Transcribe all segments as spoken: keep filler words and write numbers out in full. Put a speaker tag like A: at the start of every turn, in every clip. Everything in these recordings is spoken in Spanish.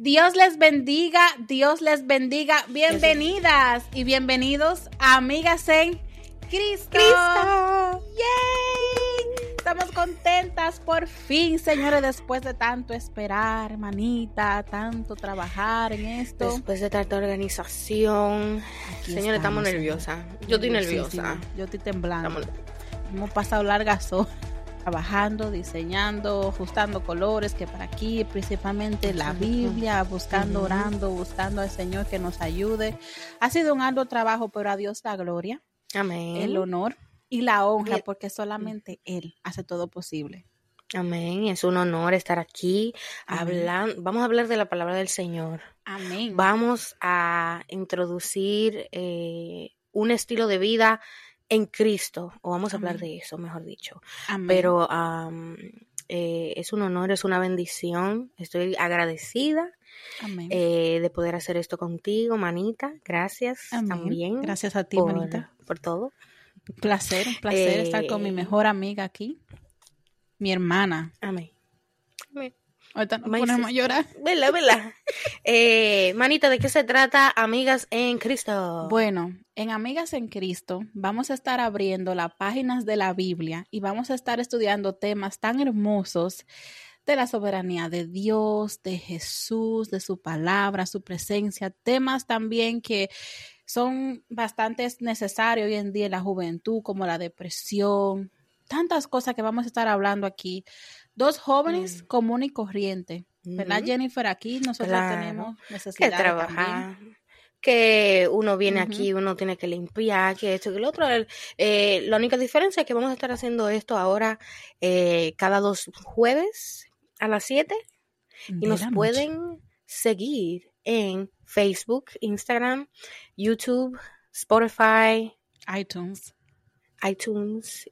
A: Dios les bendiga, Dios les bendiga. Bienvenidas y bienvenidos a Amigas en Cristo.
B: Cristo.
A: ¡Yay! Estamos contentas por fin, señores, después de tanto esperar, hermanita, tanto trabajar en esto.
B: Después de tanta organización.
A: Aquí
B: Señores, estamos nerviosas. Yo estoy nerviosa.
A: Yo estoy temblando.
B: Estamos...
A: Hemos pasado largas horas trabajando, diseñando, ajustando colores, que para aquí, principalmente la Biblia, buscando, uh-huh. orando, buscando al Señor que nos ayude. Ha sido un arduo trabajo, pero a Dios la gloria,
B: amén,
A: el honor y la honra, porque solamente Él hace todo posible.
B: Amén, es un honor estar aquí hablando. Vamos a hablar de la palabra del Señor.
A: Amén.
B: Vamos a introducir eh, un estilo de vida en Cristo, o vamos a hablar Amén. de eso, mejor dicho.
A: Amén.
B: Pero um, eh, es un honor, es una bendición. Estoy agradecida
A: Amén.
B: Eh, de poder hacer esto contigo, manita. Gracias
A: Amén.
B: también.
A: Gracias a ti,
B: por,
A: manita.
B: Por todo.
A: Un placer, un placer
B: eh,
A: estar con mi mejor amiga aquí, mi hermana.
B: Amén. Amén.
A: Ahorita nos ponemos a llorar.
B: Vela, vela. eh, manita, ¿de qué se trata Amigas en Cristo?
A: Bueno, en Amigas en Cristo vamos a estar abriendo las páginas de la Biblia y vamos a estar estudiando temas tan hermosos de la soberanía de Dios, de Jesús, de su palabra, su presencia, temas también que son bastante necesarios hoy en día en la juventud, como la depresión, tantas cosas que vamos a estar hablando aquí. Dos jóvenes mm. común y corriente, ¿verdad, mm-hmm. Jennifer? Aquí nosotros claro. tenemos necesidad
B: que trabajar, que uno viene uh-huh. aquí, uno tiene que limpiar, que esto, que lo otro. Eh, la única diferencia es que vamos a estar haciendo esto ahora eh, cada dos jueves a las siete y nos pueden seguir en Facebook, Instagram, YouTube, Spotify,
A: iTunes.
B: iTunes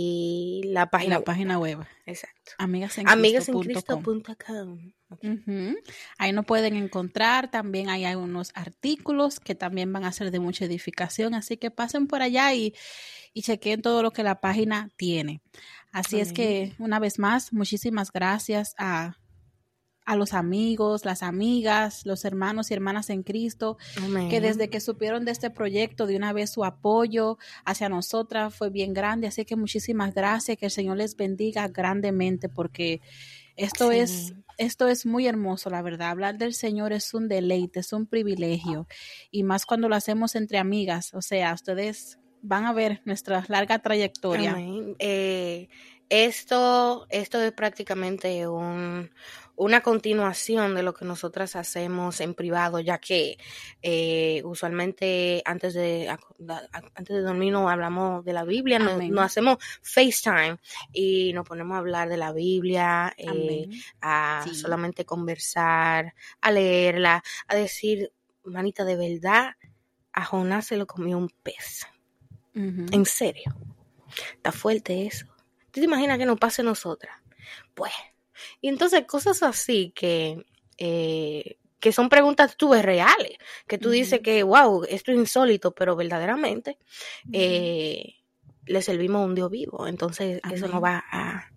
B: y la página
A: y la
B: web.
A: página web.
B: Exacto.
A: amigas en
B: cristo punto com.
A: Okay. Uh-huh. Ahí nos pueden encontrar. También hay unos artículos que también van a ser de mucha edificación. Así que pasen por allá y, y chequen todo lo que la página tiene. Así Amén. Es que, una vez más, muchísimas gracias a a los amigos, las amigas, los hermanos y hermanas en Cristo, Amén. Que desde que supieron de este proyecto, de una vez su apoyo hacia nosotras fue bien grande, así que muchísimas gracias, que el Señor les bendiga grandemente, porque esto sí. es esto es muy hermoso, la verdad. Hablar del Señor es un deleite, es un privilegio, y más cuando lo hacemos entre amigas, o sea, ustedes van a ver nuestra larga trayectoria.
B: Amén. Eh, esto, esto es prácticamente un una continuación de lo que nosotras hacemos en privado, ya que eh, usualmente antes de antes de dormir nos hablamos de la Biblia, nos, nos hacemos FaceTime y nos ponemos a hablar de la Biblia, eh, a sí. solamente conversar, a leerla, a decir, manita, de verdad, a Jonás se lo comió un pez. Uh-huh. En serio, está fuerte eso. ¿Tú te imaginas que nos pase a nosotras? Pues, y entonces cosas así que eh, que son preguntas tú ves reales, que tú uh-huh. dices que wow, esto es insólito, pero verdaderamente uh-huh. eh, le servimos a un Dios vivo. Entonces Amén. Eso no va a,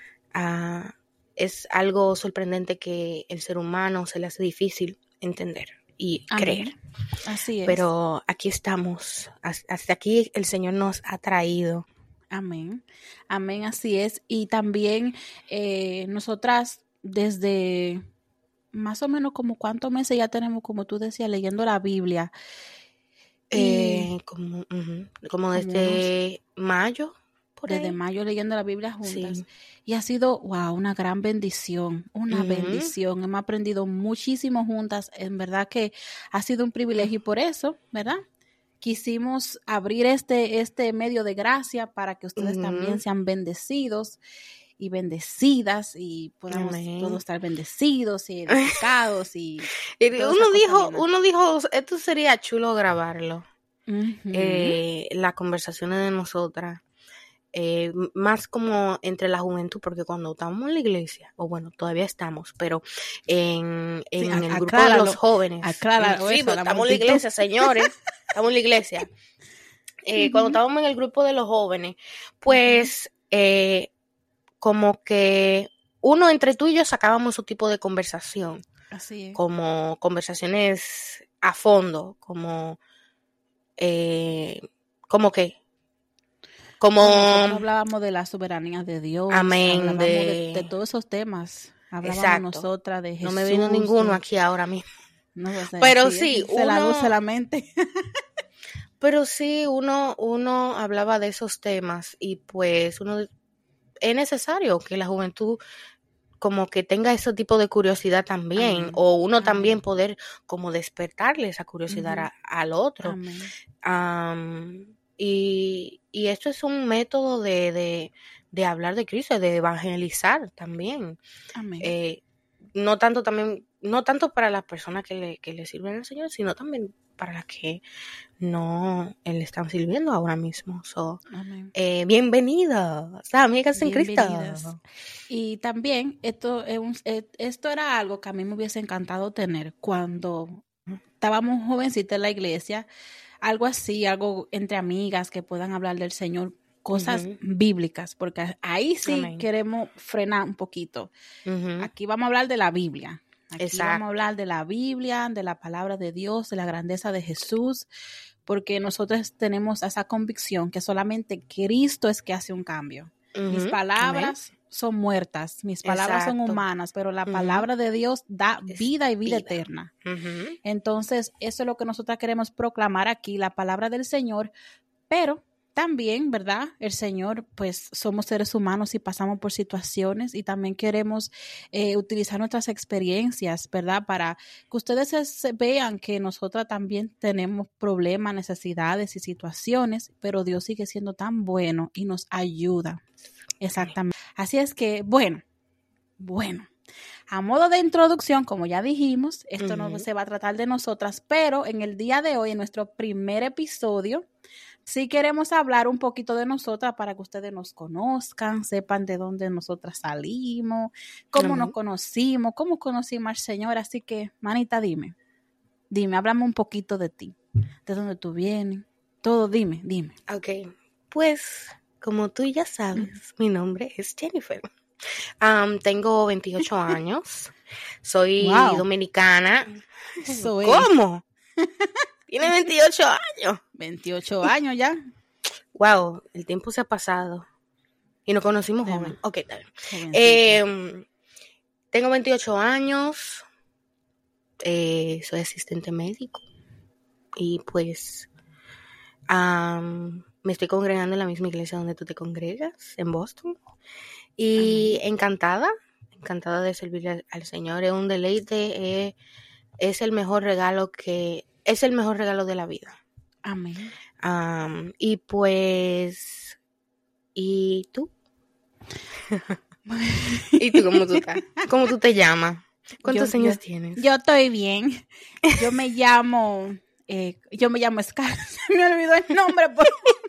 B: a es algo sorprendente que el ser humano se le hace difícil entender y Amén. Creer.
A: Así es.
B: Pero aquí estamos, hasta aquí el Señor nos ha traído.
A: Amén, amén, así es. Y también eh, nosotras desde más o menos como cuántos meses ya tenemos, como tú decías, leyendo la Biblia.
B: Eh, como, uh-huh, como desde como mayo. Por
A: desde
B: ahí.
A: mayo leyendo la Biblia juntas.
B: Sí.
A: Y ha sido, wow, una gran bendición, una uh-huh. bendición. Hemos aprendido muchísimo juntas. En verdad que ha sido un privilegio y por eso, ¿verdad? Quisimos abrir este, este medio de gracia para que ustedes uh-huh. también sean bendecidos y bendecidas y podamos Amén. Todos estar bendecidos y edificados. Y
B: uno dijo, uno dijo, esto sería chulo grabarlo.
A: Uh-huh.
B: Eh, las conversaciones de nosotras. Eh, más como entre la juventud, porque cuando estábamos en la iglesia, o bueno, todavía estamos, pero en, en sí, el grupo de los jóvenes,
A: acláralo,
B: sí,
A: eso,
B: pues, estamos en la iglesia, señores, estamos en la iglesia. Eh, uh-huh. Cuando estábamos en el grupo de los jóvenes, pues uh-huh. eh, como que uno entre tú y yo sacábamos su tipo de conversación.
A: Así es.
B: como conversaciones a fondo, como, eh, como que, como,
A: Nosotros hablábamos de la soberanía de Dios,
B: amén,
A: hablábamos de, de
B: de,
A: todos esos temas. Hablábamos
B: exacto,
A: nosotras de
B: no me vino
A: Jesús,
B: ninguno
A: de,
B: aquí ahora mismo,
A: no sé,
B: pero
A: así
B: sí,
A: es, se la luz, se
B: uno,
A: la mente.
B: pero sí, uno, uno hablaba de esos temas y pues uno, es necesario que la juventud como que tenga ese tipo de curiosidad también,
A: Amén,
B: o uno también
A: amén,
B: poder como despertarle esa curiosidad
A: ujú,
B: a- al otro.
A: amén,
B: Am, y, y esto es un método de, de, de hablar de Cristo, de evangelizar también.
A: amén.
B: Eh, no tanto también, no tanto para las personas que le, que le sirven al Señor, sino también para las que no le están sirviendo ahora mismo. So,
A: Amén.
B: eh, bienvenidas, amigas en
A: Bienvenidas.
B: Cristo.
A: Y también esto, es un- eh, esto era algo que a mí me hubiese encantado tener cuando estábamos jovencitas en la iglesia, algo así, algo entre amigas que puedan hablar del Señor, cosas
B: Ujú.
A: bíblicas, porque ahí sí
B: Amén.
A: queremos frenar un poquito.
B: Ujú.
A: Aquí vamos a hablar de la Biblia. Aquí vamos a
B: Exacto.
A: hablar de la Biblia, de la palabra de Dios, de la grandeza de Jesús, porque nosotros tenemos esa convicción que solamente Cristo es que hace un cambio. Mis
B: Ujú. Amén.
A: palabras son muertas, mis palabras son
B: Exacto.
A: humanas, pero la
B: Ujú.
A: palabra de Dios da
B: Es
A: vida y vida
B: vida.
A: eterna.
B: Ujú.
A: Entonces, eso es lo que nosotros queremos proclamar aquí, la palabra del Señor, pero también, ¿verdad? El Señor, pues somos seres humanos y pasamos por situaciones y también queremos eh, utilizar nuestras experiencias, ¿verdad? Para que ustedes se, se vean que nosotras también tenemos problemas, necesidades y situaciones, pero Dios sigue siendo tan bueno y nos ayuda. Exactamente. Así es que, bueno, bueno. A modo de introducción, como ya dijimos, esto no
B: Ujú.
A: se va a tratar de nosotras, pero en el día de hoy, en nuestro primer episodio, sí queremos hablar un poquito de nosotras para que ustedes nos conozcan, sepan de dónde nosotras salimos, cómo nos
B: Amén.
A: conocimos, cómo conocimos al Señor. Así que, manita, dime, dime, háblame un poquito de ti, de dónde tú vienes, todo, dime, dime.
B: Ok. Pues, como tú ya sabes, mi nombre es Jennifer. Am, tengo veintiocho años. Soy
A: Wow,
B: dominicana.
A: eso es,
B: ¿Cómo? Tiene veintiocho años.
A: veintiocho años ya.
B: Wow, el tiempo se ha pasado. Y nos conocimos
A: De
B: joven.
A: más,
B: Ok, está bien.
A: jovencita.
B: Eh, tengo veintiocho años. eh, soy asistente médico. Y pues am, me estoy congregando en la misma iglesia donde tú te congregas, en Boston. Y
A: Amén.
B: encantada, encantada de servirle al, al Señor. Es un deleite, eh, es el mejor regalo que, es el mejor regalo de la vida.
A: Amén.
B: Am, y pues, ¿y tú? ¿Y tú cómo tú estás? ¿Cómo tú te llamas?
A: Yo,
B: ¿Cuántos
A: yo,
B: años tienes?
A: yo estoy bien. Yo me llamo, eh, yo me llamo Scar. Se me olvidó el nombre. Por...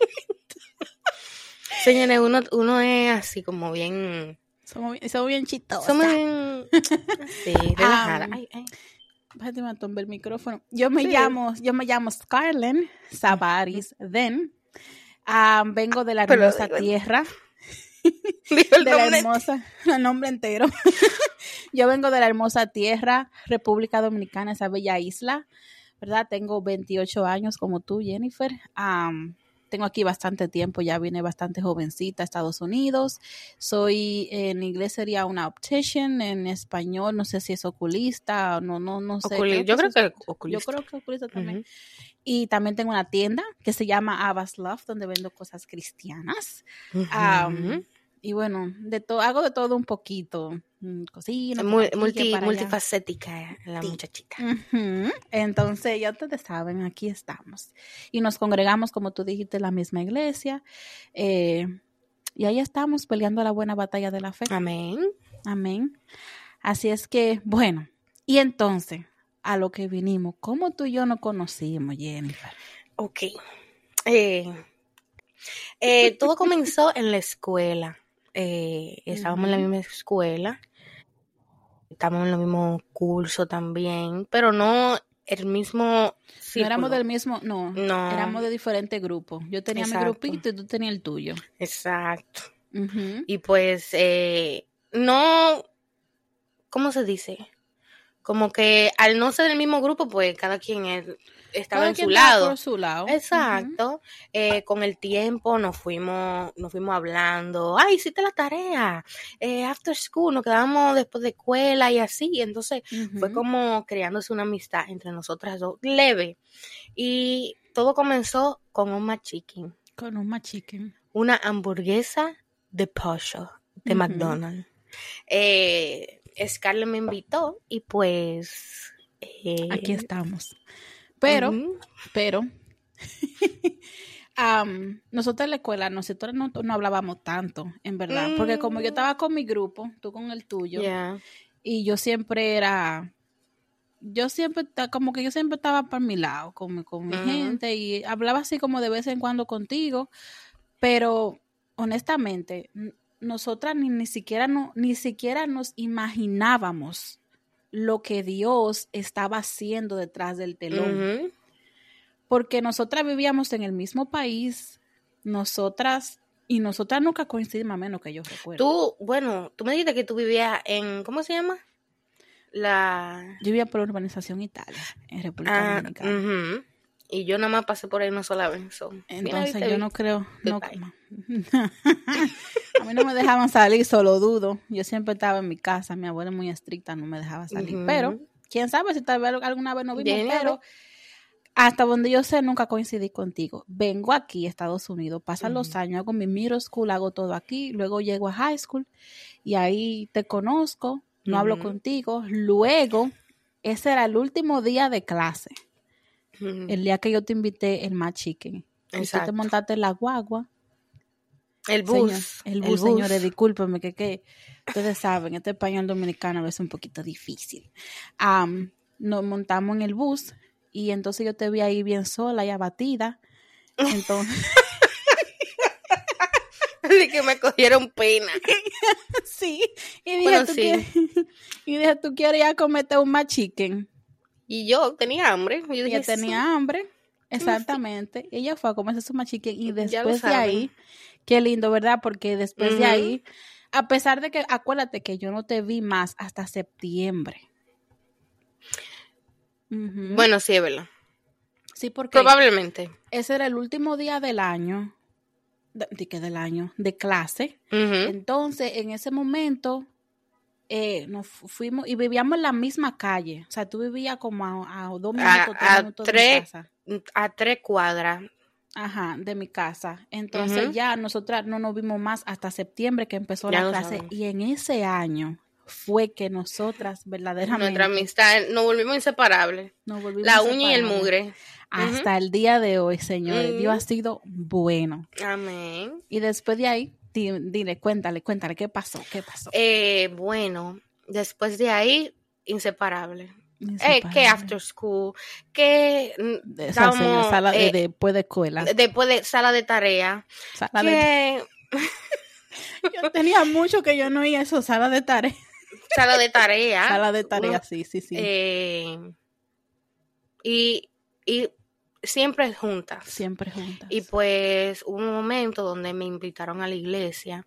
B: Señores, uno, uno es así como bien...
A: Somos, bien- somos bien chistosas.
B: Somos bien... Sí, relajada.
A: Um,
B: Ay, ay.
A: Déjate me tomé el micrófono. Yo me
B: Sí.
A: llamo, yo me llamo Scarlett Savaris Den. Um, vengo de la
B: Pero
A: hermosa
B: digo el-
A: tierra.
B: Digo el
A: de la
B: nombre.
A: hermosa, el nombre entero. Yo vengo de la hermosa tierra, República Dominicana, esa bella isla, ¿verdad? Tengo veintiocho años como tú, Jennifer. Um, tengo aquí bastante tiempo, ya vine bastante jovencita a Estados Unidos. Soy, en inglés sería una optician, en español no sé si es oculista, no, no, no sé.
B: Oculi-
A: Creo
B: Yo
A: que
B: creo
A: eso es-
B: que oculista.
A: Yo creo que oculista también.
B: Ujú.
A: Y también tengo una tienda que se llama Abba's Love, donde vendo cosas cristianas.
B: Ujú.
A: Um, y bueno, de todo, hago de todo un poquito. Mm, Cocino, que
B: Mul-
A: para aquí, que
B: multi-
A: para allá.
B: multifacética la
A: Sí.
B: muchachita.
A: Ujú. Entonces, ya ustedes saben, aquí estamos. Y nos congregamos, como tú dijiste, en la misma iglesia. Eh, y ahí estamos peleando la buena batalla de la fe.
B: Amén.
A: Amén. Así es que, bueno, y entonces, a lo que vinimos, ¿cómo tú y yo nos conocimos, Jennifer?
B: Ok. Eh, eh, todo comenzó en la escuela. Eh, estábamos en la
A: Ujú.
B: misma escuela. Estábamos en el mismo curso también, pero no el mismo
A: No éramos
B: círculo.
A: del mismo, no,
B: No,
A: éramos de diferentes grupos. Yo tenía mi
B: exacto,
A: grupito y tú tenías el tuyo.
B: exacto.
A: Ujú.
B: Y pues, eh, no, ¿cómo se dice? como que al no ser del mismo grupo, pues cada quien es, estaba
A: Cada
B: en
A: quien
B: su
A: estaba
B: lado.
A: por su lado.
B: Exacto. Uh-huh. Eh, con el tiempo nos fuimos, nos fuimos hablando. Ay, hiciste la tarea. Eh, after school, nos quedamos después de escuela y así. Entonces uh-huh. fue como creándose una amistad entre nosotras dos, leve. Y todo comenzó con un McChicken.
A: Con un McChicken.
B: Una hamburguesa de pollo de uh-huh. McDonald's. Eh, Scarlett me invitó y pues... Eh,
A: aquí estamos. Pero, uh-huh. pero, um, nosotros en la escuela, nosotros no, no hablábamos tanto, en verdad, mm. porque como yo estaba con mi grupo, tú con el tuyo,
B: yeah.
A: y yo siempre era, yo siempre, como que yo siempre estaba por mi lado, con, con mi uh-huh. gente, y hablaba así como de vez en cuando contigo, pero honestamente, nosotras ni, ni siquiera no, ni siquiera nos imaginábamos lo que Dios estaba haciendo detrás del telón.
B: Uh-huh.
A: Porque nosotras vivíamos en el mismo país, nosotras, y nosotras nunca coincidimos, a menos que yo recuerdo.
B: Tú, bueno, tú me dijiste que tú vivías en, ¿cómo se llama? La...
A: Yo vivía por la urbanización Italia, en República
B: ah,
A: Dominicana.
B: Uh-huh. Y yo nada más pasé por ahí una sola vez. So.
A: Entonces Mira, yo no creo, no, a mí no me dejaban salir, solo dudo. Yo siempre estaba en mi casa, mi abuela muy estricta, no me dejaba salir. Uh-huh. Pero, quién sabe si tal vez alguna vez nos vimos, Bien, pero hasta donde yo sé, nunca coincidí contigo. Vengo aquí a Estados Unidos, pasan uh-huh. los años, hago mi middle school, hago todo aquí, luego llego a high school y ahí te conozco, no uh-huh. hablo contigo. Luego, ese era el último día de clase. Uh-huh. El día que yo te invité el McChicken. Y tú te montaste en la guagua.
B: El bus.
A: Señor, el, bus, el bus, señores, discúlpenme, que, que ustedes saben, este español dominicano a veces es un poquito difícil. Um, nos montamos en el bus y entonces yo te vi ahí bien sola y abatida. Entonces...
B: de que me cogieron pena.
A: Sí. Y dije,
B: bueno,
A: ¿tú
B: sí.
A: Quieres, y dije, ¿tú quieres ir a comerte un McChicken?
B: Y yo tenía hambre. Yo dije,
A: ella tenía
B: sí.
A: hambre, exactamente. Ella fue a comerse su McChicken y después de ahí, qué lindo, ¿verdad? Porque después uh-huh. de ahí, a pesar de que, acuérdate que yo no te vi más hasta septiembre.
B: Uh-huh. Bueno, sí, es verdad.
A: Sí, porque
B: probablemente
A: ese era el último día del año, de, de que del año, de clase.
B: Uh-huh.
A: Entonces, en ese momento... Eh, nos fuimos y vivíamos en la misma calle. O sea, tú vivías como a, a dos minutos,
B: a,
A: tres minutos
B: tres,
A: de mi casa.
B: A tres cuadras.
A: Ajá, de mi casa. Entonces uh-huh. ya nosotras no nos vimos más hasta septiembre que empezó
B: ya
A: la clase. Sabemos. Y en ese año fue que nosotras verdaderamente...
B: Nuestra amistad, nos volvimos inseparables.
A: Nos volvimos
B: la
A: inseparables.
B: uña y el mugre.
A: Hasta uh-huh. el día de hoy, señores. Uh-huh. Dios ha sido bueno.
B: Amén.
A: Y después de ahí... Dile, cuéntale, cuéntale, ¿qué pasó? ¿Qué pasó?
B: Eh, bueno, después de ahí, inseparable. inseparable. Eh, que after school, que
A: estábamos, señor, sala de, eh, después de escuela.
B: Después de sala de tarea.
A: Sala
B: que...
A: de... yo tenía mucho que yo no iba a eso, sala de tarea.
B: Sala de tarea.
A: Sala de tarea, sí, sí, sí.
B: Eh, y... y siempre juntas.
A: Siempre juntas.
B: Y pues hubo un momento donde me invitaron a la iglesia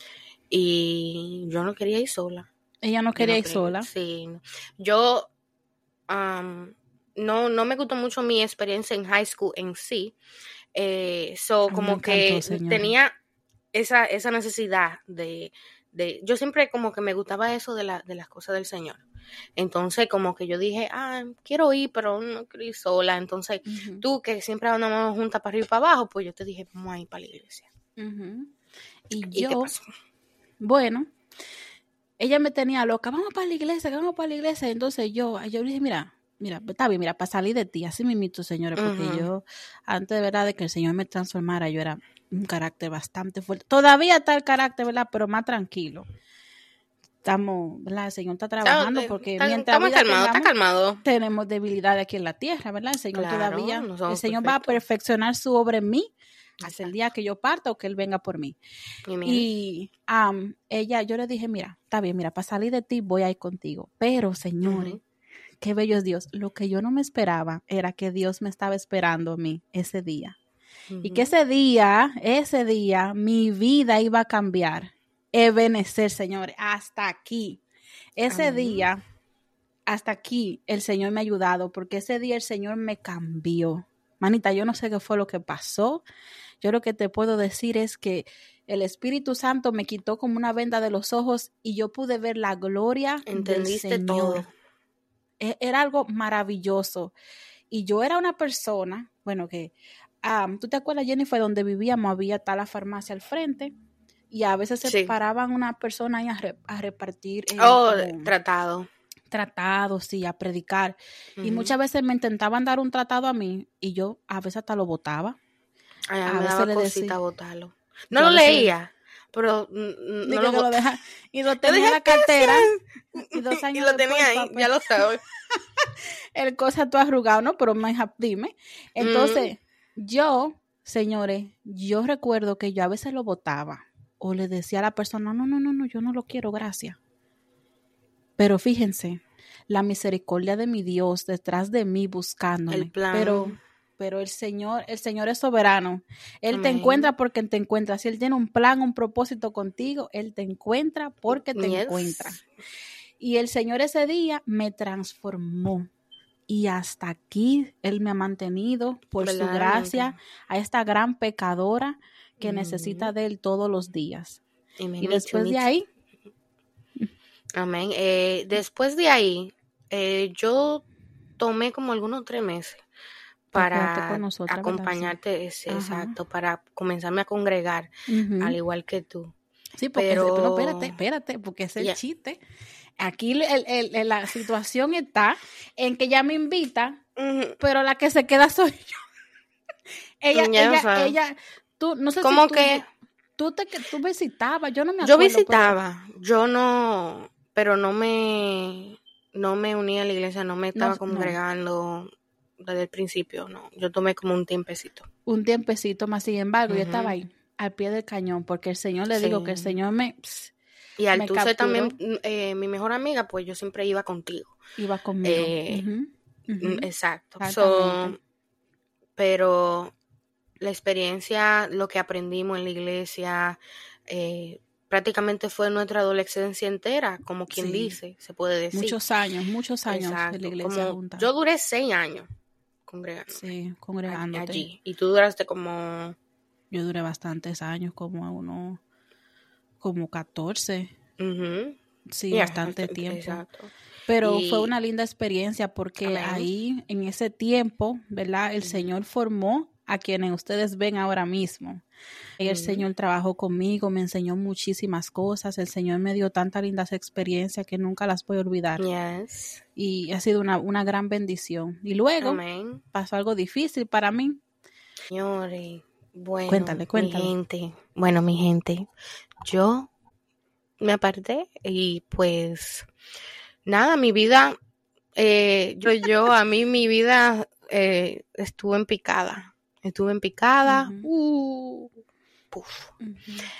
B: y yo no quería ir sola.
A: Ella no quería
B: no
A: ir
B: quería,
A: sola.
B: Sí. Yo um, no, no me gustó mucho mi experiencia en high school en sí. Eh, so,
A: Ay,
B: como
A: me encantó,
B: que
A: señora.
B: tenía esa, esa necesidad de, de... Yo siempre como que me gustaba eso de, la, de las cosas del Señor. Entonces como que yo dije, ah, quiero ir, pero no quiero ir sola. Entonces uh-huh. tú que siempre andamos juntas para arriba y para abajo, pues yo te dije, vamos a ir para la iglesia.
A: Uh-huh. Y,
B: ¿Y
A: yo,
B: qué pasó?
A: Bueno, ella me tenía loca, vamos para la iglesia, vamos para la iglesia. Entonces yo, yo le dije, mira, mira, está bien, mira, para salir de ti, así mismito, señores, porque uh-huh. yo, antes de verdad de que el Señor me transformara, yo era un carácter bastante fuerte. Todavía está el carácter, ¿verdad? Pero más tranquilo. Estamos, ¿verdad? El Señor está trabajando
B: está,
A: porque
B: está,
A: mientras
B: está calmado, está calmado.
A: Tenemos debilidad aquí en la tierra, ¿verdad? El Señor
B: claro,
A: todavía,
B: no
A: el Señor
B: perfectos.
A: va a perfeccionar su obra en mí hasta el día que yo parta o que Él venga por mí.
B: Amén.
A: Y um, ella, yo le dije, mira, está bien, mira, para salir de ti voy a ir contigo. Pero, señores, uh-huh. qué bello es Dios. Lo que yo no me esperaba era que Dios me estaba esperando a mí ese día. Uh-huh. Y que ese día, ese día, mi vida iba a cambiar. Ebenecer, señores, hasta aquí. Ese Amén. Día, hasta aquí el Señor me ha ayudado, porque ese día el Señor me cambió. Manita, yo no sé qué fue lo que pasó. Yo lo que te puedo decir es que el Espíritu Santo me quitó como una venda de los ojos y yo pude ver la gloria
B: Entendiste
A: del Señor.
B: todo.
A: Era algo maravilloso. Y yo era una persona, bueno, que, um, ¿tú te acuerdas, Jennifer, donde vivíamos? Había tal la farmacia al frente y a veces se
B: Sí.
A: paraban una persona ahí a, re, a repartir. Eh,
B: Oh,
A: como,
B: tratado.
A: Tratados, sí, a predicar.
B: Uh-huh.
A: Y muchas veces me intentaban dar un tratado a mí y yo a veces hasta lo botaba.
B: Ay, a mí
A: a
B: me
A: veces
B: daba
A: le
B: cosita
A: decía,
B: botarlo. No
A: yo
B: lo
A: a veces
B: leía,
A: le,
B: pero mm,
A: dije
B: no lo,
A: que lo deja, y lo
B: Yo
A: tenía
B: dije,
A: en la
B: ¿qué
A: cartera
B: hacías?
A: y dos
B: Y
A: años
B: lo
A: después
B: tenía
A: el
B: ahí,
A: papel,
B: ya lo sabes.
A: el cosa todo arrugado, ¿no? Pero me, dime. Entonces,
B: Mm.
A: yo, señores, yo recuerdo que yo a veces lo botaba o le decía a la persona, no, no, no, no, yo no lo quiero, gracias. Pero fíjense, la misericordia de mi Dios detrás de mí buscándome.
B: El plan.
A: Pero, pero el Señor, el Señor es soberano. Él
B: Amén.
A: te encuentra porque te encuentra. Si Él tiene un plan, un propósito contigo, Él te encuentra porque te
B: Yes.
A: encuentra. Y el Señor ese día me transformó. Y hasta aquí Él me ha mantenido por su gracia a esta gran pecadora que mm. necesita de Él todos los días.
B: Amen.
A: Y después de ahí...
B: Amén. Eh, después de ahí, eh, yo tomé como algunos tres meses para
A: con nosotros,
B: acompañarte, sí. Exacto, para comenzarme a congregar, uh-huh. al igual que tú.
A: Sí, porque
B: Pero...
A: no, espérate, espérate, porque es el yeah. chiste. Aquí el, el, el, la situación está en que ella me invita, uh-huh. pero la que se queda soy yo. ella,
B: ya,
A: ella,
B: o sea,
A: ella, tú, no sé
B: ¿cómo
A: si tú,
B: que?
A: Tú, te, tú visitabas, yo no me
B: acuerdo. Yo
A: pero...
B: visitaba, yo no, pero no me, no me unía a la iglesia, no me estaba no, congregando no. desde el principio, no. Yo tomé como un tiempecito.
A: Un tiempecito más, sin embargo, uh-huh. yo estaba ahí, al pie del cañón, porque el Señor le sí. digo que el Señor me... Pss,
B: y al tú ser también eh, mi mejor amiga, pues yo siempre iba contigo.
A: Iba conmigo.
B: Eh,
A: uh-huh. Uh-huh.
B: Exacto. So, pero la experiencia, lo que aprendimos en la iglesia, eh, prácticamente fue nuestra adolescencia entera, como quien sí. dice, se puede decir.
A: Muchos años, muchos años
B: Exacto.
A: en la iglesia
B: como
A: juntas.
B: Yo duré seis años congregando.
A: Sí, congregándote.
B: Allí. Y tú duraste como...
A: Yo duré bastantes años, como a uno, como catorce.
B: Uh-huh.
A: Sí,
B: yeah,
A: bastante
B: exacto.
A: tiempo.
B: Exacto.
A: Pero
B: y...
A: fue una linda experiencia porque Amén. Ahí, en ese tiempo, ¿verdad? El uh-huh. Señor formó a quienes ustedes ven ahora mismo. Y el uh-huh. Señor trabajó conmigo, me enseñó muchísimas cosas. El Señor me dio tantas lindas experiencias que nunca las voy a olvidar.
B: Yes.
A: Y ha sido una, una gran bendición. Y luego
B: Amén.
A: pasó algo difícil para mí.
B: Señores, bueno,
A: cuéntale, cuéntale.
B: mi gente, bueno, mi gente, yo me aparté y pues nada, mi vida, eh, yo, yo, a mí mi vida eh, estuvo en picada, estuvo en picada, uh-huh. uh, puf. Uh-huh.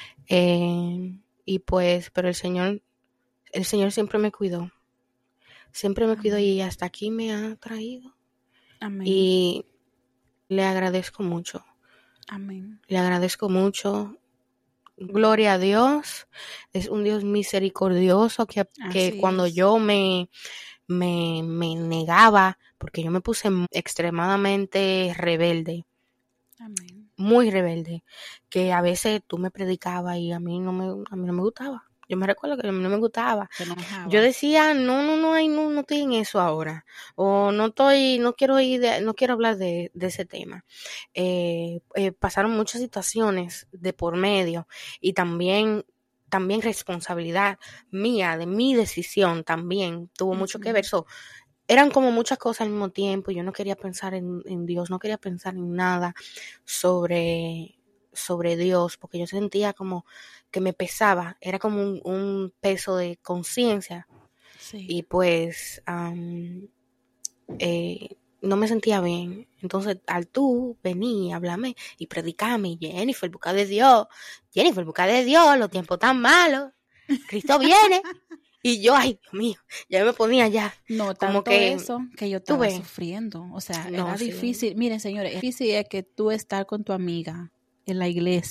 B: Eh, y pues, pero el Señor, el Señor siempre me cuidó, siempre me Amén. Cuidó y hasta aquí me ha traído.
A: Amén.
B: Y le agradezco mucho.
A: Amén.
B: Le agradezco mucho. Gloria a Dios. Es un Dios misericordioso que, que cuando es. yo me, me, me negaba, porque yo me puse extremadamente rebelde.
A: Amén.
B: Muy rebelde. Que a veces tú me predicabas y a mí no me, a mí no me gustaba. Yo me recuerdo que a mí no me gustaba. Yo decía, no, no, no, no, no estoy en eso ahora. O no estoy, no quiero ir, de, no quiero hablar de, de ese tema. Eh, eh, pasaron muchas situaciones de por medio y también, también responsabilidad mía, de mi decisión también tuvo uh-huh. mucho que ver. So, eran como muchas cosas al mismo tiempo. Yo no quería pensar en, en Dios, no quería pensar en nada sobre, sobre Dios, porque yo sentía como que me pesaba, era como un, un peso de conciencia
A: sí.
B: y pues um, eh, no me sentía bien. Entonces al tú venir, hablarme y predicarme, Jennifer, busca de Dios, Jennifer, busca de Dios, los tiempos tan malos, Cristo viene. Y yo, ay, Dios mío, ya me ponía ya.
A: No,
B: como
A: tanto
B: que,
A: eso que yo estaba sufriendo. O sea, no, era sí. difícil. Miren, señores, es difícil es que tú estar con tu amiga en la iglesia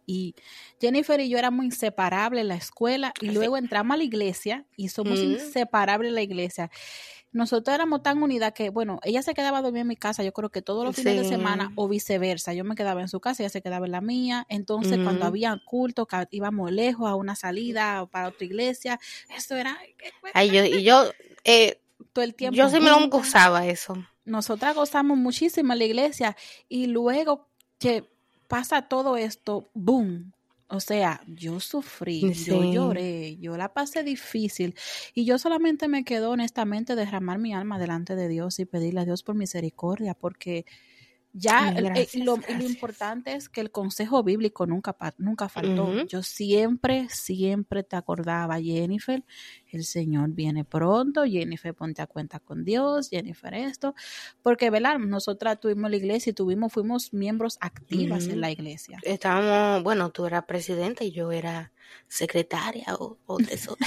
A: Y Jennifer y yo éramos inseparables en la escuela y
B: Sí.
A: luego entramos a la iglesia y somos
B: Mm.
A: inseparables en la iglesia. Nosotros éramos tan unidas que, bueno, ella se quedaba a dormir en mi casa, yo creo que todos los fines de
B: Sí.
A: semana o viceversa. Yo me quedaba en su casa, ella se quedaba en la mía. Entonces, cuando
B: Mm.
A: había culto, que íbamos lejos a una salida o para otra iglesia, eso era
B: Ay, yo, y yo, eh,
A: todo el tiempo
B: yo sí me lo
A: juntas.
B: gozaba eso.
A: Nosotras gozamos muchísimo en la iglesia y luego que pasa todo esto, boom. O sea, yo sufrí,
B: Sí.
A: yo lloré, yo la pasé difícil y yo solamente me quedo honestamente derramar mi alma delante de Dios y pedirle a Dios por misericordia, porque ya
B: Ay,
A: eh,
B: gracias,
A: lo, y lo
B: gracias.
A: importante es que el consejo bíblico nunca, pa- nunca faltó.
B: Ujú.
A: Yo siempre, siempre te acordaba, Jennifer, el Señor viene pronto, Jennifer, ponte a cuenta con Dios, Jennifer esto, porque, ¿verdad? Nosotras tuvimos la iglesia y tuvimos, fuimos miembros activas
B: Ujú.
A: en la iglesia.
B: Estábamos, bueno, tú eras presidenta y yo era secretaria o, o tesorera.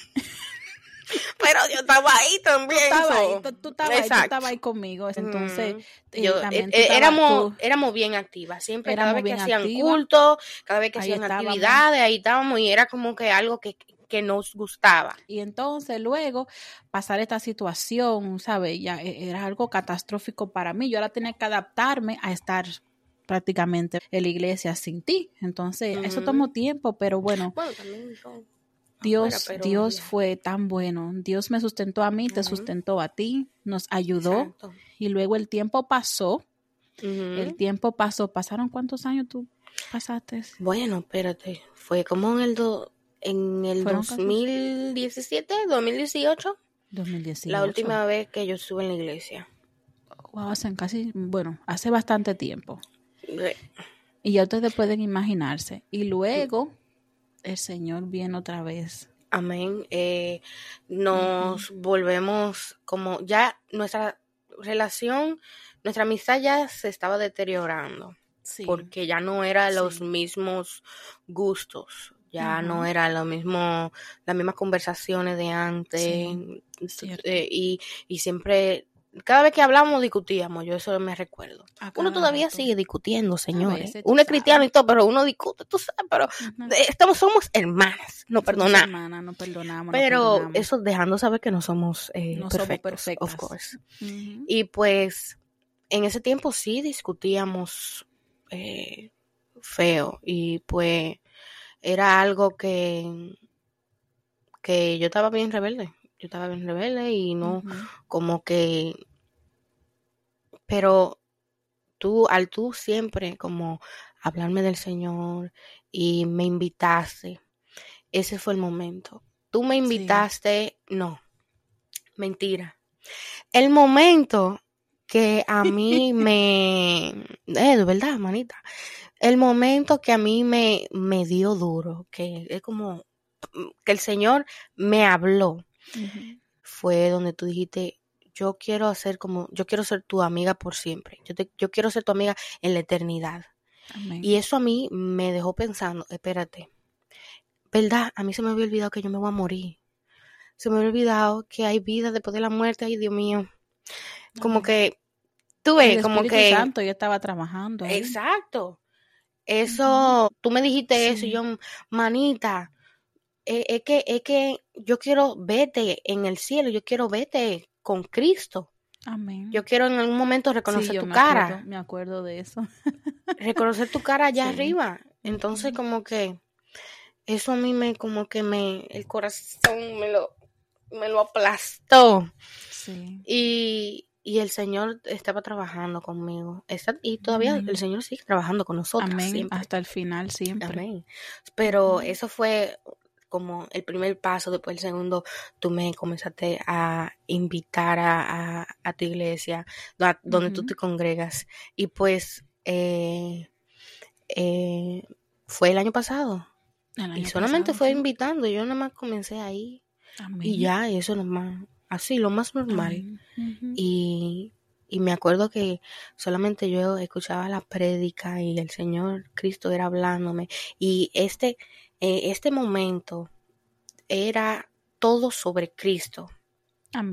B: Pero yo estaba ahí
A: Tú
B: también.
A: estabas ahí,
B: so.
A: tú, tú estabas ahí, tú
B: Exacto.
A: estabas ahí conmigo, entonces
B: Mm.
A: eh,
B: Yo,
A: también
B: eh,
A: tú
B: eh,
A: estabas,
B: éramos,
A: tú,
B: éramos bien activas. Siempre, cada
A: éramos
B: vez que
A: bien
B: hacían
A: activas,
B: culto, cada vez que
A: ahí
B: hacían
A: estábamos.
B: actividades, ahí estábamos y era como que algo que, que nos gustaba.
A: Y entonces luego pasar esta situación, ¿sabes? Ya e- era algo catastrófico para mí. Yo ahora tenía que adaptarme a estar prácticamente en la iglesia sin ti. Entonces, eso
B: Ujú.
A: tomó tiempo, pero bueno,
B: Bueno, también yo afuera,
A: Dios,
B: pero
A: Dios
B: ya.
A: fue tan bueno. Dios me sustentó a mí, te
B: Ujú.
A: sustentó a ti, nos ayudó
B: Exacto.
A: y luego el tiempo pasó. El
B: Ujú.
A: tiempo pasó. ¿Pasaron cuántos años tú pasaste?
B: Bueno, espérate, fue como en el do, en el
A: Fueron casi
B: dos mil diecisiete, dos mil dieciocho,
A: dos mil
B: la
A: dieciocho.
B: última vez que yo estuve en la iglesia.
A: Wow, hace casi, bueno, hace bastante tiempo.
B: Eh,
A: Y ya ustedes pueden imaginarse. Y luego el Señor viene otra vez.
B: Amén. Eh, nos volvemos como ya nuestra relación, nuestra amistad ya se estaba deteriorando.
A: Sí.
B: Porque ya no eran los
A: Sí.
B: mismos gustos, ya
A: Ajá.
B: no era lo mismo, las mismas conversaciones de antes.
A: Sí, es cierto.
B: Eh, y, y siempre, cada vez que hablamos discutíamos, yo eso me recuerdo.
A: A
B: Uno
A: cada
B: todavía
A: rato.
B: sigue discutiendo, señores.
A: veces, tú
B: Uno es cristiano
A: sabes.
B: y todo, pero uno discute, tú sabes, pero
A: Ujú.
B: eh, estamos, somos hermanas, no
A: Somos
B: perdonamos.
A: hermanas, no perdonamos, no
B: Pero
A: perdonamos.
B: eso dejando saber que no somos eh,
A: No somos
B: perfectos,
A: perfectas.
B: of course.
A: Ujú.
B: Y pues en ese tiempo sí discutíamos eh, feo y pues era algo que, que yo estaba bien rebelde. Yo estaba bien rebelde y no
A: Ujú.
B: como que, pero tú, al tú siempre como hablarme del Señor y me invitaste, ese fue el momento. Tú me
A: Sí.
B: invitaste, no, mentira. El momento que a mí me, eh, de verdad, manita, el momento que a mí me, me dio duro, que es como que el Señor me habló,
A: Ujú.
B: fue donde tú dijiste, yo quiero hacer como, yo quiero ser tu amiga por siempre, yo, te, yo quiero ser tu amiga en la eternidad.
A: Amén.
B: Y eso a mí me dejó pensando, espérate, ¿verdad? A mí se me había olvidado que yo me voy a morir. Se me había olvidado que hay vida después de la muerte, ay Dios mío. Como
A: Amén.
B: que, tú
A: El
B: ves, como
A: Espíritu
B: que,
A: Santo ya estaba trabajando ahí.
B: exacto. Eso, tú me dijiste
A: Sí.
B: eso y yo, manita, eh, es que, es que yo quiero verte en el cielo, yo quiero verte con Cristo.
A: Amén.
B: Yo quiero en algún momento reconocer
A: Sí, yo
B: tu
A: me
B: cara,
A: acuerdo, me acuerdo de eso.
B: reconocer tu cara allá
A: Sí.
B: arriba. Entonces,
A: Ujú.
B: como que eso a mí me, como que me, el corazón me lo, me lo aplastó.
A: Sí.
B: Y, y el Señor estaba trabajando conmigo. Está, y todavía
A: Amén.
B: el Señor sigue trabajando con nosotras
A: Amén.
B: siempre.
A: Hasta el final siempre.
B: Amén. Pero
A: Ujú.
B: eso fue como el primer paso. Después el segundo, tú me comenzaste a invitar a, a, a tu iglesia, a, donde
A: Ujú.
B: tú te congregas. Y pues eh, eh, fue el año pasado.
A: El año
B: Y solamente
A: pasado,
B: fue
A: sí.
B: invitando. Yo nada más comencé ahí.
A: Amén.
B: Y ya, y eso nomás. Así, lo más normal.
A: Amén. Ujú.
B: Y, y me acuerdo que solamente yo escuchaba la prédica y el Señor Cristo era hablándome. Y este, eh, este momento era todo sobre Cristo.
A: Amén.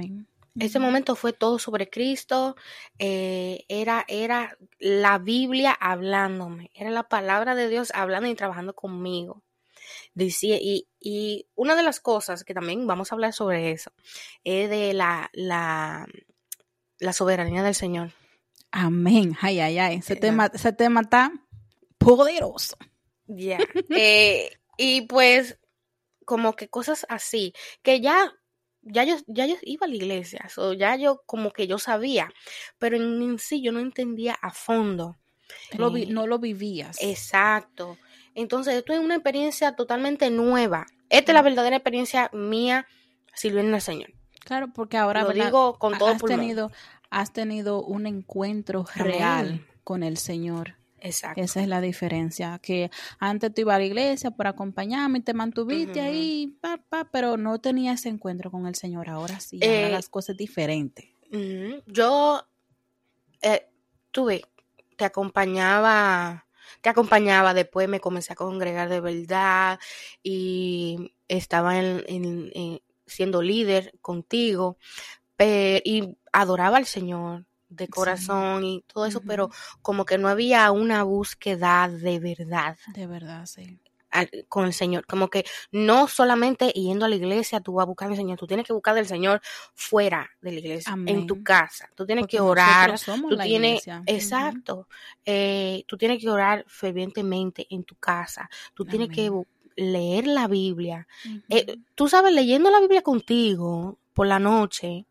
B: Ese momento fue todo sobre Cristo, eh, era, era la Biblia hablándome, era la palabra de Dios hablando y trabajando conmigo. Decía, y, y una de las cosas que también vamos a hablar sobre eso, es de la, la, la soberanía del Señor.
A: Amén. Ay, ay, ay. Ese, tema, ese tema está poderoso.
B: Ya. Yeah. eh, y pues, como que cosas así, que ya... Ya yo, ya yo iba a la iglesia, so ya yo como que yo sabía, pero en, en sí yo no entendía a fondo.
A: Lo vi, eh, no lo vivías.
B: Exacto. Entonces esto es una experiencia totalmente nueva. Esta es la verdadera experiencia mía sirviendo al Señor.
A: Claro, porque ahora
B: lo digo con todo
A: has
B: pulmón.
A: tenido, has tenido un encuentro Amén. Real con el Señor.
B: Exacto.
A: Esa es la diferencia, que antes tú ibas a la iglesia por acompañarme y te mantuviste uh-huh. ahí, pa, pa, pero no tenías ese encuentro con el Señor. Ahora sí, eh, ahora las cosas diferentes.
B: Uh-huh. Yo eh, tuve, te acompañaba, te acompañaba, después me comencé a congregar de verdad y estaba en, en, en, siendo líder contigo pero, y adoraba al Señor de corazón sí. y todo eso, uh-huh. pero como que no había una búsqueda de verdad.
A: De verdad, sí.
B: Al, con el Señor, como que no solamente yendo a la iglesia tú vas a buscar al Señor, tú tienes que buscar al Señor fuera de la iglesia, Amén. En tu casa, tú tienes Porque que orar, tú tienes, iglesia. Exacto, uh-huh. eh, tú tienes que orar fervientemente en tu casa, tú Amén. Tienes que leer la Biblia, uh-huh. eh, tú sabes, leyendo la Biblia contigo por la noche,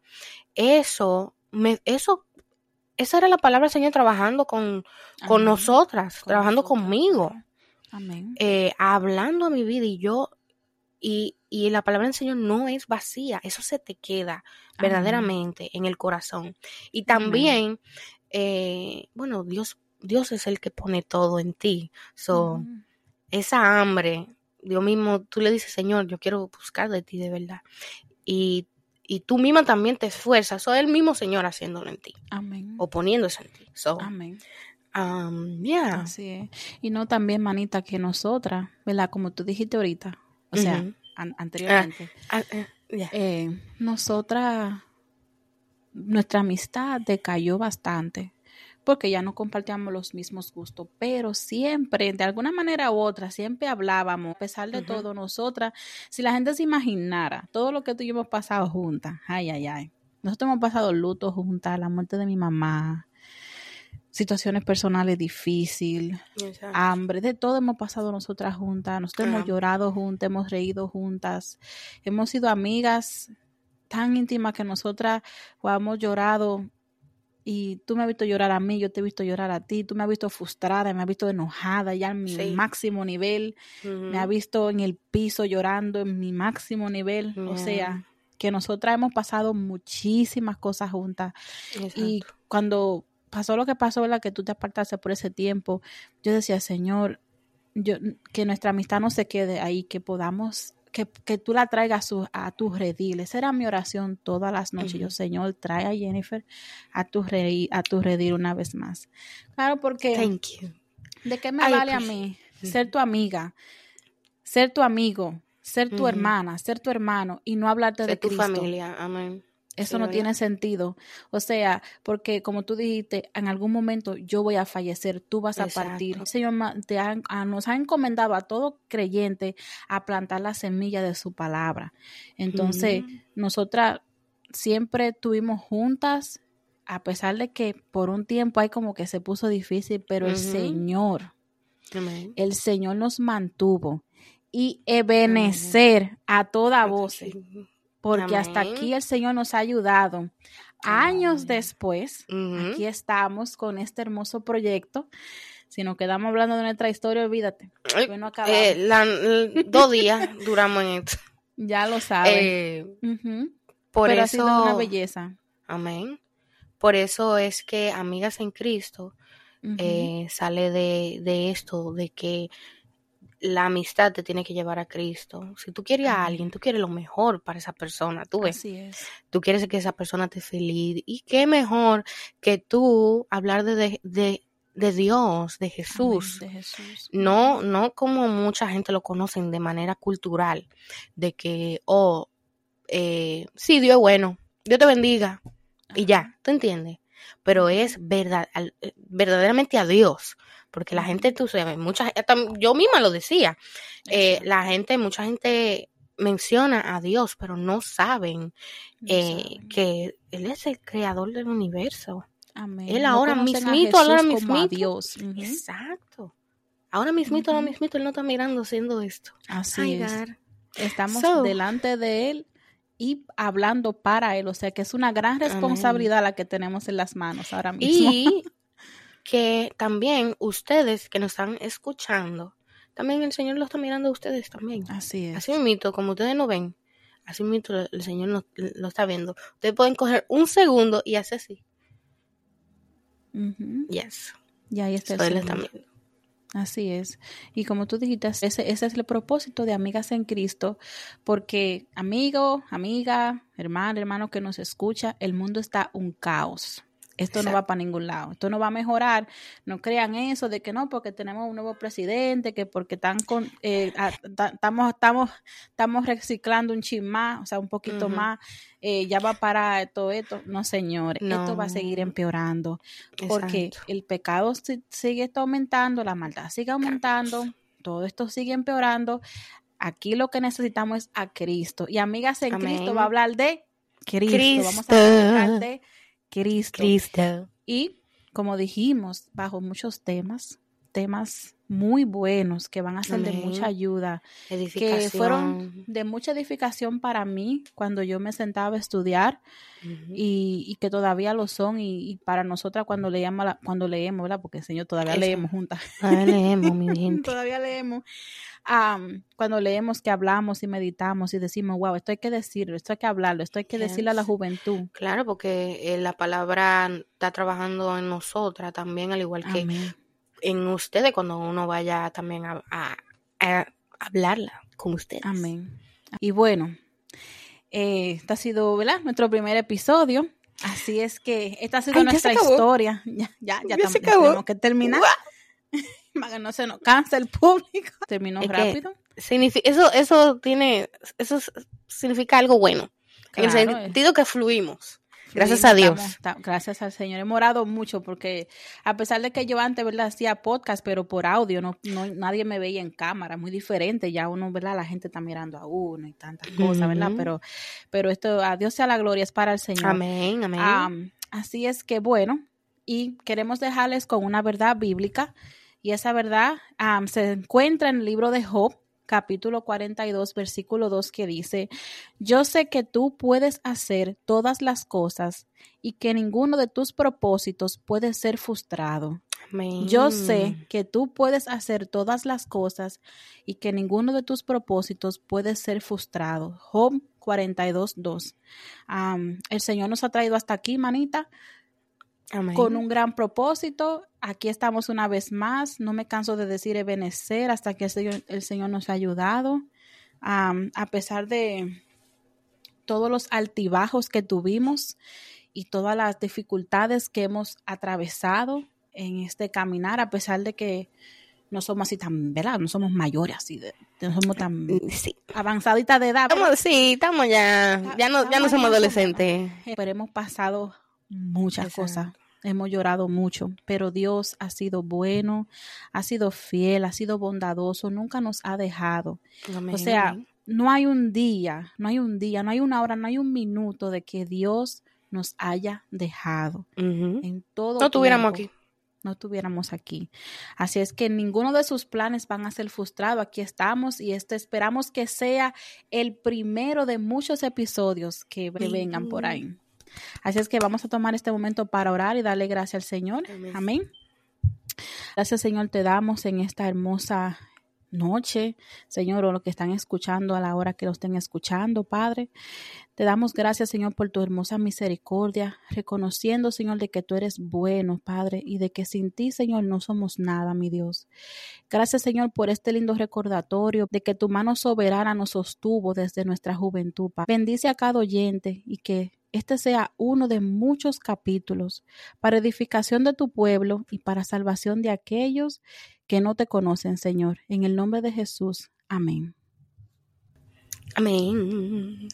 B: eso, me, eso esa era la palabra del Señor trabajando con, con nosotras, con trabajando nosotras. Conmigo.
A: Amén.
B: Eh, hablando a mi vida y yo, y, y la palabra del Señor no es vacía, eso se te queda Amén. Verdaderamente en el corazón. Y también, eh, bueno, Dios, Dios es el que pone todo en ti. So, uh-huh. esa hambre, Dios mismo, tú le dices, Señor, yo quiero buscar de ti de verdad. Y Y tú misma también te esfuerzas. Soy el mismo Señor haciéndolo en ti.
A: Amén.
B: O poniéndose en ti. So,
A: Amén.
B: Um, yeah.
A: Así es. Y no también, manita, que nosotras, ¿verdad? Como tú dijiste ahorita, o uh-huh. sea, an- anteriormente,
B: uh, uh, uh, yeah.
A: eh, nosotras, nuestra amistad decayó bastante. Porque ya no compartíamos los mismos gustos, pero siempre, de alguna manera u otra, siempre hablábamos, a pesar de uh-huh. todo, nosotras, si la gente se imaginara todo lo que tú y yo hemos pasado juntas, ay, ay, ay, nosotros hemos pasado luto juntas, la muerte de mi mamá, situaciones personales difíciles,
B: Exacto.
A: hambre, de todo hemos pasado nosotras juntas, nosotros uh-huh. hemos llorado juntas, hemos reído juntas, hemos sido amigas tan íntimas que nosotras o hemos llorado. Y tú me has visto llorar a mí, yo te he visto llorar a ti, tú me has visto frustrada, me has visto enojada ya en mi sí. máximo nivel, uh-huh. me has visto en el piso llorando en mi máximo nivel, yeah. o sea, que nosotras hemos pasado muchísimas cosas juntas. Exacto. Y cuando pasó lo que pasó, ¿verdad? Que tú te apartaste por ese tiempo, yo decía, Señor, yo, que nuestra amistad no se quede ahí, que podamos... Que, que tú la traigas a, su, a tu redil. Esa era mi oración todas las noches. Uh-huh. Yo, Señor, trae a Jennifer a tu, redil, a tu redil una vez más. Claro, porque
B: Thank you.
A: ¿de qué me I vale a mí ser tu amiga, ser tu amigo, ser tu uh-huh. hermana, ser tu hermano y no hablarte
B: ser
A: de
B: tu
A: Cristo?
B: Familia, amén.
A: Eso
B: sí,
A: no
B: ¿verdad?
A: Tiene sentido. O sea, porque como tú dijiste, en algún momento yo voy a fallecer, tú vas
B: Exacto.
A: a partir. El Señor te ha, a, nos ha encomendado a todo creyente a plantar la semilla de su palabra. Entonces, uh-huh. nosotras siempre estuvimos juntas, a pesar de que por un tiempo hay como que se puso difícil, pero uh-huh. el Señor, uh-huh. el Señor nos mantuvo. Y ebenecer uh-huh. a toda voz. Porque Amén. Hasta aquí el Señor nos ha ayudado. Años Amén. Después, uh-huh. aquí estamos con este hermoso proyecto. Si nos quedamos hablando de nuestra historia, olvídate.
B: No eh, la, la, dos días duramos en esto.
A: Ya lo sabes.
B: Eh,
A: uh-huh.
B: Por
A: Pero
B: eso,
A: ha sido una belleza.
B: Amén. Por eso es que Amigas en Cristo uh-huh. eh, sale de, de esto, de que la amistad te tiene que llevar a Cristo. Si tú quieres a alguien, tú quieres lo mejor para esa persona, tú ves.
A: Así es.
B: Tú quieres que esa persona esté feliz. Y qué mejor que tú hablar de, de, de, de Dios, de Jesús.
A: Amén, de Jesús.
B: No, no como mucha gente lo conocen de manera cultural, de que, oh, eh, sí, Dios es bueno. Dios te bendiga. Y
A: Ajá.
B: ya, ¿tú entiendes? Pero es verdad, al- eh, verdaderamente a Dios. Porque la
A: Ujú.
B: gente, tú sabes, mucha, hasta yo misma lo decía, eh,
A: Exacto.
B: la gente, mucha gente menciona a Dios, pero no saben
A: No
B: eh,
A: saben.
B: que Él es el creador del universo. Él
A: Amén. No
B: ahora
A: conocen a
B: mismito, ahora
A: Jesús como a
B: mismito.
A: Dios. Ujú.
B: Exacto. Ahora mismito, ahora
A: Ujú.
B: mismito, Él no está mirando haciendo esto.
A: Así
B: Ay,
A: es.
B: God.
A: Estamos
B: So,
A: delante de Él y hablando para Él. O sea que es una gran
B: amén.
A: responsabilidad la que tenemos en las manos ahora mismo.
B: Y que también ustedes que nos están escuchando, también el Señor lo está mirando a ustedes también.
A: Así
B: Así
A: es.
B: mismito, como ustedes no ven, así mismito el Señor lo, lo está viendo. Ustedes pueden coger un segundo y hacer así.
A: Ujú.
B: Yes.
A: Y ahí está el
B: So, Él está
A: Señor.
B: viendo.
A: Así es. Y como tú dijiste, ese, ese es el propósito de Amigas en Cristo, porque amigo, amiga, hermano, hermano que nos escucha, el mundo está un caos. Esto no va para ningún lado, esto no va a mejorar. No crean eso de que no, porque tenemos un nuevo presidente, que porque están con, eh, a- ta- estamos, estamos, estamos reciclando un chin más, o sea, un poquito
B: Ujú.
A: más, eh, ya va para todo esto. No, señores, esto va a seguir
B: No,
A: empeorando, porque
B: exacto.
A: el pecado si- sigue esto aumentando, la maldad sigue aumentando,
B: Caos.
A: todo esto sigue empeorando. Aquí lo que necesitamos es a Cristo. Y Amigas en Cristo va a
B: Amén.
A: hablar de Cristo.
B: Cristo.
A: Vamos a hablar de Cristo.
B: Cristo.
A: Y como dijimos, bajo muchos temas, temas muy buenos que van a ser de mucha
B: Amén.
A: ayuda, que
B: Edificación.
A: fueron de mucha edificación para mí cuando yo me sentaba a estudiar
B: Ujú.
A: y, y que todavía lo son y, y para nosotras cuando leemos, la- cuando leemos, ¿verdad? Porque Señor, todavía
B: Eso.
A: leemos juntas.
B: Todavía leemos, mi gente.
A: Todavía leemos. Am, cuando leemos que hablamos y meditamos y decimos, wow, esto hay que decirlo, esto hay que hablarlo, esto hay que decirle a la
B: Yes.
A: juventud.
B: Claro, porque eh, la palabra está trabajando en nosotras también, al igual que
A: Amén.
B: en ustedes cuando uno vaya también a, a- a hablarla con ustedes.
A: Amén. Y bueno, eh, este ha sido, ¿verdad? Nuestro primer episodio. Así es que esta ha sido
B: Ay, ya
A: nuestra
B: se acabó.
A: historia. Ya, ya, ya,
B: Ya
A: tam-
B: se
A: ya
B: acabó.
A: tenemos que terminar.
B: ¡Guau!
A: Para que no se nos canse el público. Terminó
B: Es que
A: rápido.
B: significa, eso, eso tiene, eso s- significa algo bueno. En el
A: Claro, eh.
B: sentido que fluimos. Gracias
A: Fluimos,
B: a Dios.
A: estamos- ta- gracias al Señor. Hemos orado mucho porque a pesar de que yo antes, ¿verdad? Hacía podcast, pero por audio, no, no nadie me veía en cámara, muy diferente. Ya uno, ¿verdad? La gente está mirando a uno y tantas cosas, ¿verdad?
B: Ujú.
A: Pero, pero esto, a Dios sea la gloria, es para el Señor.
B: Amén, amén.
A: Am, así es que, bueno, y queremos dejarles con una verdad bíblica, y esa verdad am, se encuentra en el libro de Job, capítulo cuarenta y dos, versículo dos, que dice: yo sé que tú puedes hacer todas las cosas y que ninguno de tus propósitos puede ser frustrado.
B: Amén.
A: Yo sé que tú puedes hacer todas las cosas y que ninguno de tus propósitos puede ser frustrado. Job cuarenta y dos, dos. Um, el Señor nos ha traído hasta aquí, manita,
B: Amén.
A: con un gran propósito. Aquí estamos una vez más. No me canso de decir Ebenecer hasta que el Señor, el Señor nos ha ayudado. Um, a pesar de todos los altibajos que tuvimos y todas las dificultades que hemos atravesado en este caminar, a pesar de que no somos así tan, ¿verdad? No somos mayores así, de, no somos tan
B: Sí.
A: avanzaditas de edad.
B: Estamos, sí, estamos ya, ya no, ya no somos adolescentes.
A: Pero hemos pasado muchas
B: Exacto.
A: cosas. Hemos llorado mucho, pero Dios ha sido bueno, ha sido fiel, ha sido bondadoso, nunca nos ha dejado.
B: Amén,
A: o sea,
B: amén.
A: no hay un día, no hay un día, no hay una hora, no hay un minuto de que Dios nos haya dejado.
B: Ujú.
A: En todo
B: No estuviéramos
A: tiempo,
B: aquí.
A: no estuviéramos aquí. Así es que ninguno de sus planes van a ser frustrados. Aquí estamos y este esperamos que sea el primero de muchos episodios que vengan por ahí. Así es que vamos a tomar este momento para orar y darle gracias al Señor.
B: Amén.
A: Amén. Gracias, Señor, te damos en esta hermosa noche, Señor, o lo que están escuchando a la hora que lo estén escuchando, Padre. Te damos gracias, Señor, por tu hermosa misericordia, reconociendo, Señor, de que tú eres bueno, Padre, y de que sin ti, Señor, no somos nada, mi Dios. Gracias, Señor, por este lindo recordatorio de que tu mano soberana nos sostuvo desde nuestra juventud, Padre. Bendice a cada oyente y que este sea uno de muchos capítulos para edificación de tu pueblo y para salvación de aquellos que no te conocen, Señor. En el nombre de Jesús. Amén.
B: Amén.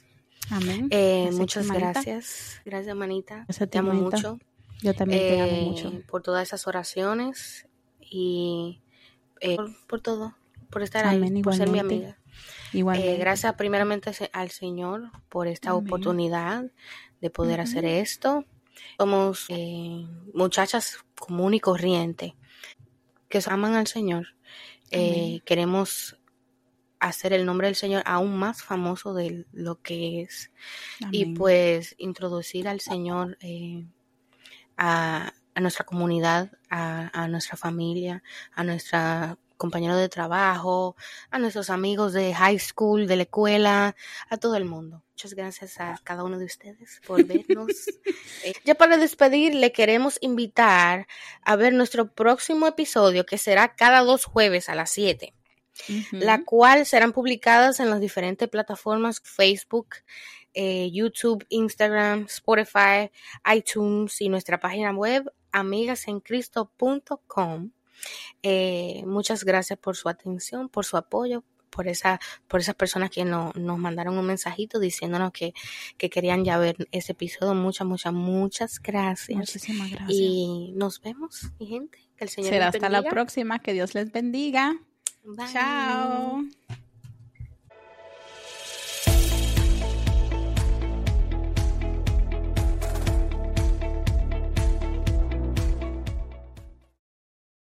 A: Amén.
B: Eh,
A: Así
B: muchas
A: que, manita,
B: gracias. Gracias, manita.
A: gracias a ti,
B: Te amo
A: manita.
B: mucho.
A: Yo también te amo
B: eh,
A: mucho.
B: Por todas esas oraciones y eh, por, por todo, por estar
A: Amén,
B: ahí, por ser mi
A: igualmente.
B: amiga.
A: Igualmente.
B: Eh, gracias primeramente al Señor por esta
A: Amén.
B: oportunidad de poder
A: Ujú.
B: hacer esto. Somos eh, muchachas común y corriente que aman al Señor. Eh, queremos hacer el nombre del Señor aún más famoso de lo que es.
A: Amén.
B: Y pues introducir al Señor eh, a, a nuestra comunidad, a, a nuestra familia, a nuestra compañeros de trabajo, a nuestros amigos de high school, de la escuela, a todo el mundo. Muchas gracias a cada uno de ustedes por vernos. eh, ya para despedir, le queremos invitar a ver nuestro próximo episodio, que será cada dos jueves a las siete. Uh-huh. La cual serán publicadas en las diferentes plataformas: Facebook, eh, YouTube, Instagram, Spotify, iTunes y nuestra página web amigas en cristo punto com. Eh, muchas gracias por su atención, por su apoyo, por esa, por esas personas que no, nos mandaron un mensajito diciéndonos que, que querían ya ver ese episodio. Muchas, muchas, muchas gracias.
A: Muchísimas gracias.
B: Y nos vemos, mi gente. Que el Señor
A: Será
B: les bendiga.
A: Hasta la próxima. Que Dios les bendiga.
B: Bye.
A: Chao.